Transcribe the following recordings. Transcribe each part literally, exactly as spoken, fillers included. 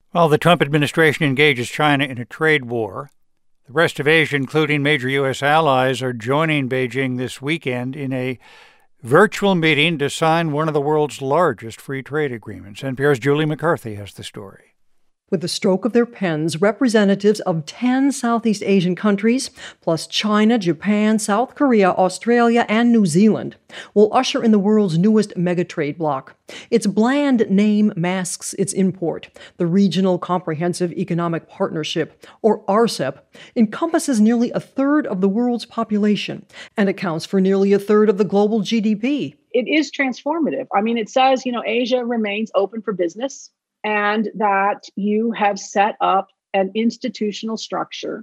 While the Trump administration engages China in a trade war, the rest of Asia, including major U S allies, are joining Beijing this weekend in a virtual meeting to sign one of the world's largest free trade agreements. N P R's Julie McCarthy has the story. With the stroke of their pens, representatives of ten Southeast Asian countries, plus China, Japan, South Korea, Australia, and New Zealand, will usher in the world's newest megatrade bloc. Its bland name masks its import. The Regional Comprehensive Economic Partnership, or R C E P, encompasses nearly a third of the world's population and accounts for nearly a third of the global G D P. It is transformative. I mean, it says, you know, Asia remains open for business, and that you have set up an institutional structure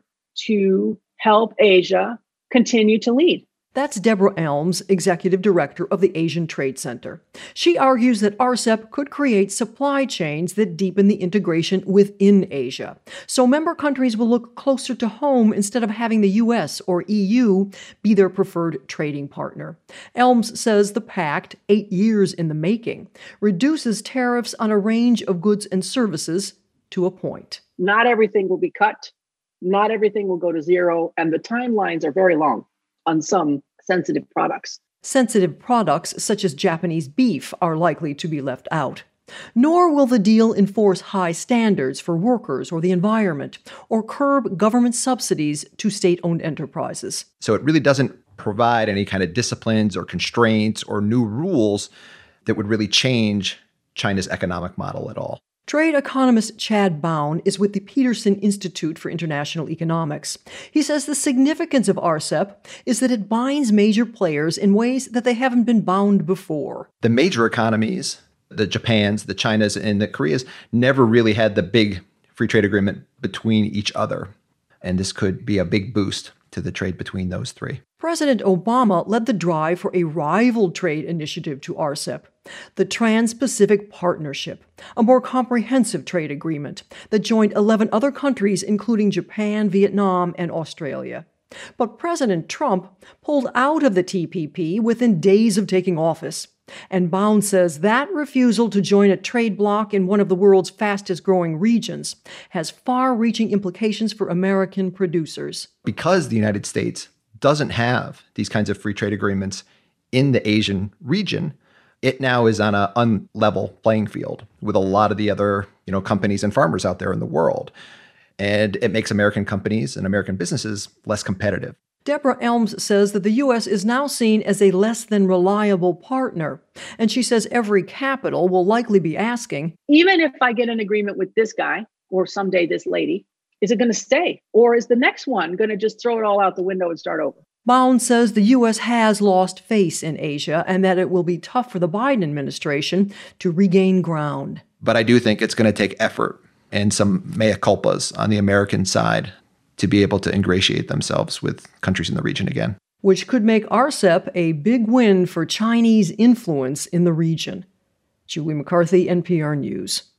to help Asia continue to lead. That's Deborah Elms, executive director of the Asian Trade Center. She argues that R C E P could create supply chains that deepen the integration within Asia. So member countries will look closer to home instead of having the U S or E U be their preferred trading partner. Elms says the pact, eight years in the making, reduces tariffs on a range of goods and services to a point. Not everything will be cut. Not everything will go to zero. And the timelines are very long on some sensitive products. Sensitive products, such as Japanese beef, are likely to be left out. Nor will the deal enforce high standards for workers or the environment, or curb government subsidies to state-owned enterprises. So it really doesn't provide any kind of disciplines or constraints or new rules that would really change China's economic model at all. Trade economist Chad Bown is with the Peterson Institute for International Economics. He says the significance of R C E P is that it binds major players in ways that they haven't been bound before. The major economies, the Japans, the Chinas, and the Koreas, never really had the big free trade agreement between each other. And this could be a big boost to the trade between those three. President Obama led the drive for a rival trade initiative to R C E P, the Trans-Pacific Partnership, a more comprehensive trade agreement that joined eleven other countries, including Japan, Vietnam, and Australia. But President Trump pulled out of the T P P within days of taking office. And Bound says that refusal to join a trade bloc in one of the world's fastest-growing regions has far-reaching implications for American producers. Because the United States doesn't have these kinds of free trade agreements in the Asian region, it now is on an unlevel playing field with a lot of the other, you know, companies and farmers out there in the world. And it makes American companies and American businesses less competitive. Deborah Elms says that the U S is now seen as a less than reliable partner. And she says every capital will likely be asking, even if I get an agreement with this guy or someday this lady, is it going to stay? Or is the next one going to just throw it all out the window and start over? Bound says the U S has lost face in Asia and that it will be tough for the Biden administration to regain ground. But I do think it's going to take effort and some mea culpas on the American side to be able to ingratiate themselves with countries in the region again. Which could make R C E P a big win for Chinese influence in the region. Julie McCarthy, N P R News.